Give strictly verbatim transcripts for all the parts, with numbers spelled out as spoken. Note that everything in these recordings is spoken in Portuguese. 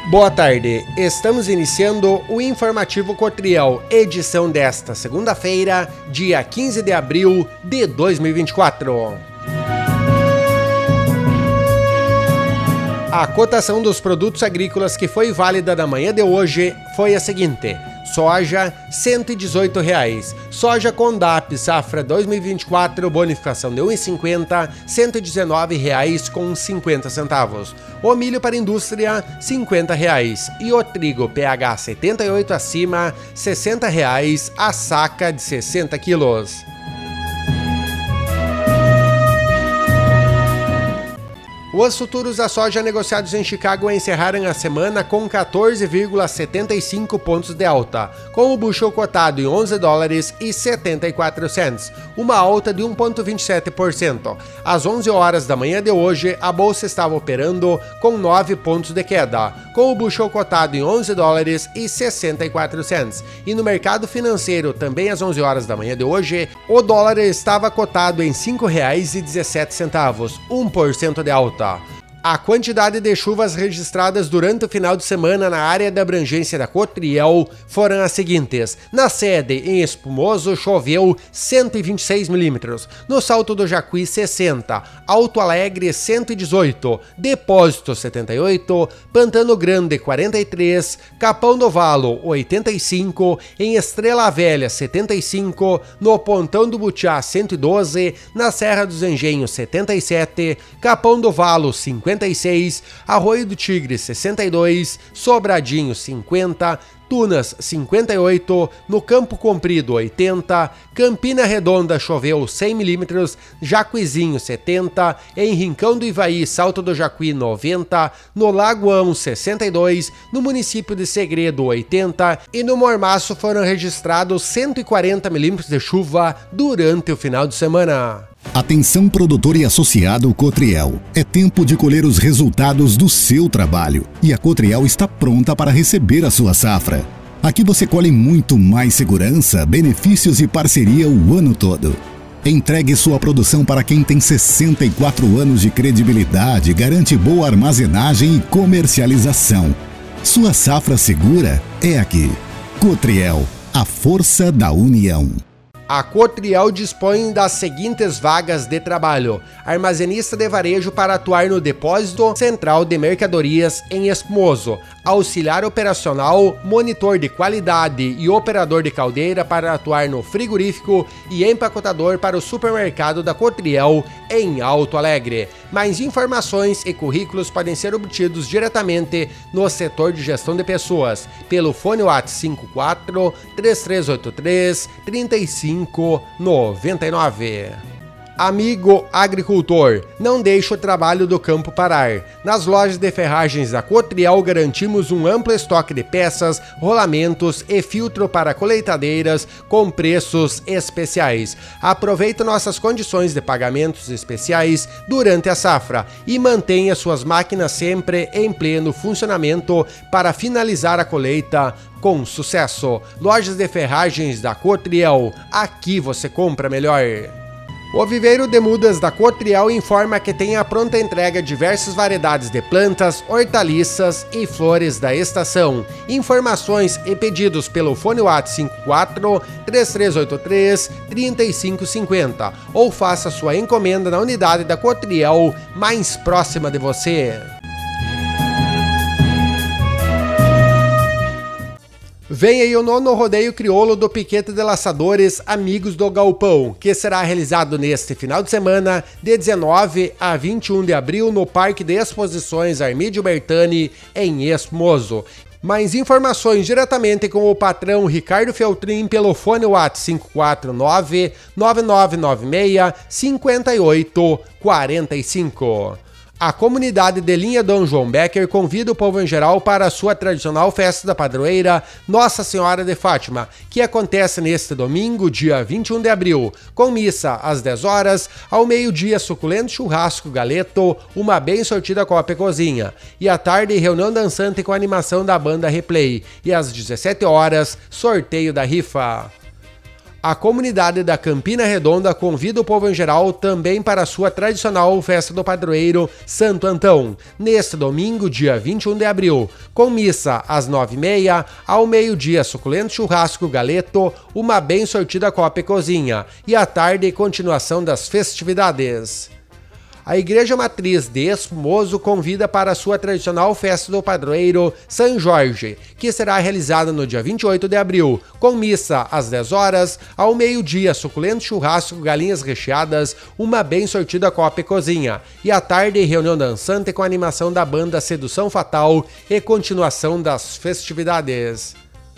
Boa tarde, estamos iniciando o Informativo Cotriel, edição desta segunda-feira, dia quinze de abril de dois mil e vinte e quatro. A cotação dos produtos agrícolas que foi válida na manhã de hoje foi a seguinte: soja, cento e dezoito reais. Soja Condap, safra dois mil e vinte e quatro, bonificação de um real e cinquenta centavos, cento e dezenove reais com cinquenta centavos. O milho para indústria, cinquenta reais. E o trigo P H setenta e oito acima, sessenta reais a saca de sessenta quilos. Os futuros da soja negociados em Chicago encerraram a semana com quatorze vírgula setenta e cinco pontos de alta, com o bushel cotado em onze dólares e setenta e quatro centavos, uma alta de um vírgula vinte e sete por cento. Às onze horas da manhã de hoje, a bolsa estava operando com nove pontos de queda, com o bushel cotado em onze dólares e sessenta e quatro centavos. E no mercado financeiro, também às onze horas da manhã de hoje, o dólar estava cotado em cinco reais e dezessete centavos, um por cento de alta. A quantidade de chuvas registradas durante o final de semana na área de abrangência da Cotriel foram as seguintes: na sede, em Espumoso, choveu cento e vinte e seis milímetros, no Salto do Jacuí, sessenta, Alto Alegre, cento e dezoito, Depósito, setenta e oito, Pantano Grande, quarenta e três, Capão do Valo, oitenta e cinco, em Estrela Velha, setenta e cinco, no Pontão do Butiá, cento e doze, na Serra dos Engenhos, setenta e sete, Capão do Valo, cinquenta e seis, Arroio do Tigre, sessenta e dois, Sobradinho, cinquenta, Tunas, cinquenta e oito, no Campo Comprido, oitenta, Campina Redonda choveu cem milímetros, Jacuizinho, setenta, em Rincão do Ivaí, Salto do Jacuí, noventa, no Lagoão, sessenta e dois, no município de Segredo, oitenta, e no Mormaço foram registrados cento e quarenta milímetros de chuva durante o final de semana. Atenção, produtor e associado Cotriel. É tempo de colher os resultados do seu trabalho e a Cotriel está pronta para receber a sua safra. Aqui você colhe muito mais segurança, benefícios e parceria o ano todo. Entregue sua produção para quem tem sessenta e quatro anos de credibilidade, garante boa armazenagem e comercialização. Sua safra segura é aqui. Cotriel, a força da união. A Cotriel dispõe das seguintes vagas de trabalho: armazenista de varejo para atuar no Depósito Central de Mercadorias em Espumoso, auxiliar operacional, monitor de qualidade e operador de caldeira para atuar no frigorífico e empacotador para o supermercado da Cotriel em Alto Alegre. Mais informações e currículos podem ser obtidos diretamente no setor de gestão de pessoas pelo fone WhatsApp cinco quatro, três três oito três, três cinco nove nove. Amigo agricultor, não deixe o trabalho do campo parar. Nas lojas de ferragens da Cotriel garantimos um amplo estoque de peças, rolamentos e filtro para colheitadeiras com preços especiais. Aproveite nossas condições de pagamentos especiais durante a safra e mantenha suas máquinas sempre em pleno funcionamento para finalizar a colheita com sucesso. Lojas de ferragens da Cotriel, aqui você compra melhor. O Viveiro de Mudas da Cotriel informa que tem a pronta entrega diversas variedades de plantas, hortaliças e flores da estação. Informações e pedidos pelo fone WhatsApp cinco quatro, três três oito três, três cinco cinco zero ou faça sua encomenda na unidade da Cotriel mais próxima de você. Vem aí o nono rodeio crioulo do Piquete de Laçadores Amigos do Galpão, que será realizado neste final de semana, de dezenove a vinte e um de abril, no Parque de Exposições Armídio Bertani, em Espumoso. Mais informações diretamente com o patrão Ricardo Feltrin pelo fone WhatsApp cinco quatro nove, nove nove nove seis, cinco oito quatro cinco. A comunidade de Linha Dom João Becker convida o povo em geral para a sua tradicional festa da padroeira Nossa Senhora de Fátima, que acontece neste domingo, dia vinte e um de abril, com missa às dez horas, ao meio-dia suculento churrasco galeto, uma bem sortida copa e cozinha, e à tarde reunião dançante com animação da banda Replay, e às dezessete horas, sorteio da rifa. A comunidade da Campina Redonda convida o povo em geral também para a sua tradicional festa do padroeiro Santo Antão, neste domingo, dia vinte e um de abril, com missa às nove e meia, ao meio-dia suculento churrasco galeto, uma bem sortida copa e cozinha, e à tarde continuação das festividades. A Igreja Matriz de Espumoso convida para a sua tradicional festa do padroeiro São Jorge, que será realizada no dia vinte e oito de abril, com missa às dez horas, ao meio-dia suculento churrasco, galinhas recheadas, uma bem sortida copa e cozinha, e à tarde reunião dançante com animação da banda Sedução Fatal e continuação das festividades.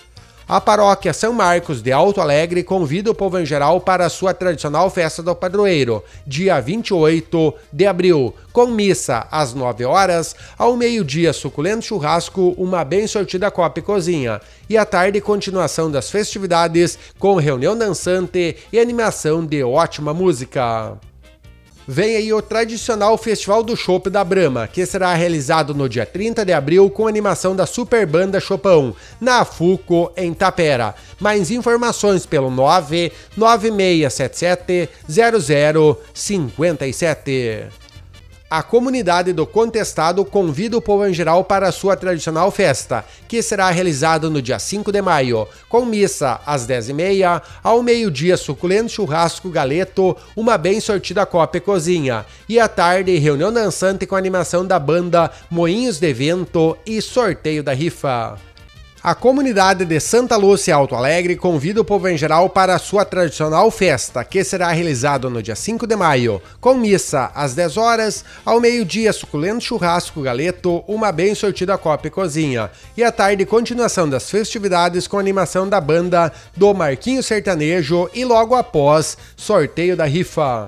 A paróquia São Marcos de Alto Alegre convida o povo em geral para a sua tradicional festa do padroeiro, dia vinte e oito de abril, com missa às nove horas, ao meio-dia suculento churrasco, uma bem sortida copa e cozinha, e à tarde continuação das festividades com reunião dançante e animação de ótima música. Vem aí o tradicional Festival do Chopp da Brahma, que será realizado no dia trinta de abril com animação da Super Banda Chopão, na Fuco, em Tapera. Mais informações pelo nove nove seis sete sete zero zero cinco sete. A comunidade do Contestado convida o povo em geral para a sua tradicional festa, que será realizada no dia cinco de maio, com missa às dez e meia, ao meio-dia suculento churrasco galeto, uma bem sortida copa e cozinha, e à tarde reunião dançante com animação da banda Moinhos de Vento e sorteio da rifa. A comunidade de Santa Lúcia Alto Alegre convida o povo em geral para a sua tradicional festa, que será realizada no dia cinco de maio, com missa às dez horas, ao meio-dia suculento churrasco galeto, uma bem sortida copa e cozinha, e à tarde continuação das festividades com animação da banda do Marquinho Sertanejo e logo após sorteio da rifa.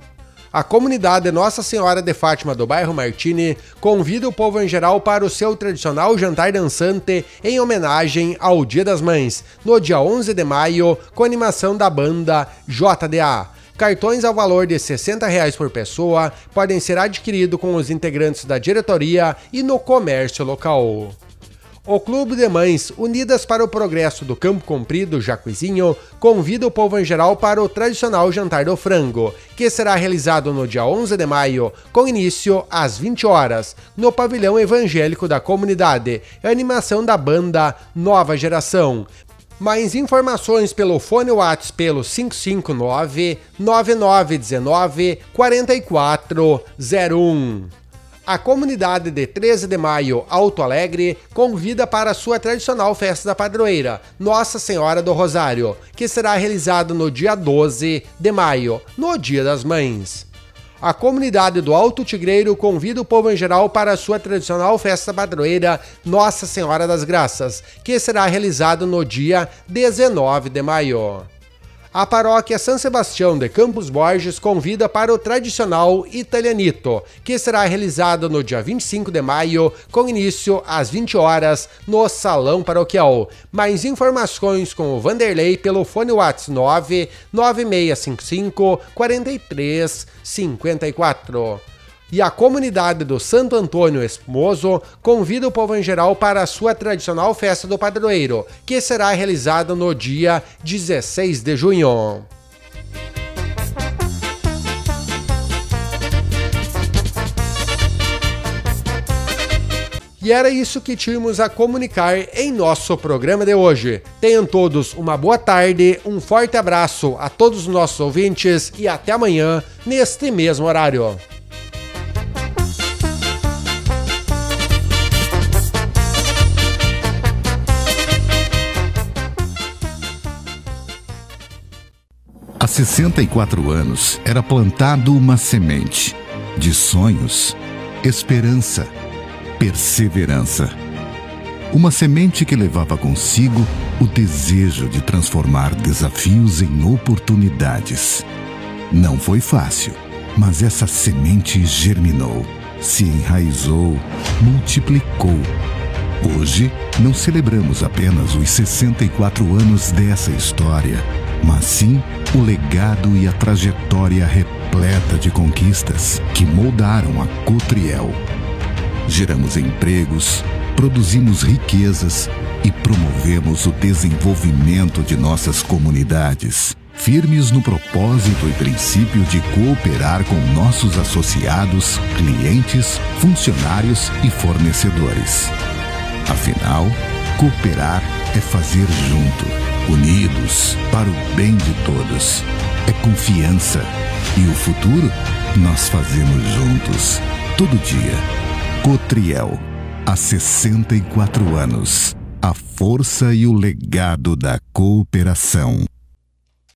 A comunidade Nossa Senhora de Fátima do bairro Martini convida o povo em geral para o seu tradicional jantar dançante em homenagem ao Dia das Mães, no dia onze de maio, com animação da banda J D A. Cartões ao valor de sessenta reais por pessoa podem ser adquiridos com os integrantes da diretoria e no comércio local. O Clube de Mães Unidas para o Progresso do Campo Comprido, Jacuizinho, convida o povo em geral para o tradicional Jantar do Frango, que será realizado no dia onze de maio, com início às vinte horas, no pavilhão evangélico da comunidade, e animação da banda Nova Geração. Mais informações pelo fone WhatsApp pelo cinco cinco nove, nove nove um nove, quatro quatro zero um. A comunidade de treze de maio, Alto Alegre, convida para a sua tradicional festa da padroeira, Nossa Senhora do Rosário, que será realizada no dia doze de maio, no Dia das Mães. A comunidade do Alto Tigreiro convida o povo em geral para a sua tradicional festa padroeira, Nossa Senhora das Graças, que será realizada no dia dezenove de maio. A paróquia São Sebastião de Campos Borges convida para o tradicional Italianito, que será realizado no dia vinte e cinco de maio, com início às vinte horas, no Salão Paroquial. Mais informações com o Vanderlei pelo fone WhatsApp nove nove seis cinco cinco, quatro três cinco quatro. E a comunidade do Santo Antônio Espumoso convida o povo em geral para a sua tradicional festa do padroeiro, que será realizada no dia dezesseis de junho. E era isso que tínhamos a comunicar em nosso programa de hoje. Tenham todos uma boa tarde, um forte abraço a todos os nossos ouvintes e até amanhã, neste mesmo horário. Há sessenta e quatro anos era plantado uma semente de sonhos, esperança, perseverança. Uma semente que levava consigo o desejo de transformar desafios em oportunidades. Não foi fácil, mas essa semente germinou, se enraizou, multiplicou. Hoje, não celebramos apenas os sessenta e quatro anos dessa história, mas sim o legado e a trajetória repleta de conquistas que moldaram a Cotriel. Geramos empregos, produzimos riquezas e promovemos o desenvolvimento de nossas comunidades. firmes no propósito e princípio de cooperar com nossos associados, clientes, funcionários e fornecedores. Afinal, cooperar é fazer junto, unidos, para o bem de todos. É confiança. E o futuro nós fazemos juntos, todo dia. Cotriel, há sessenta e quatro anos. A força e o legado da cooperação.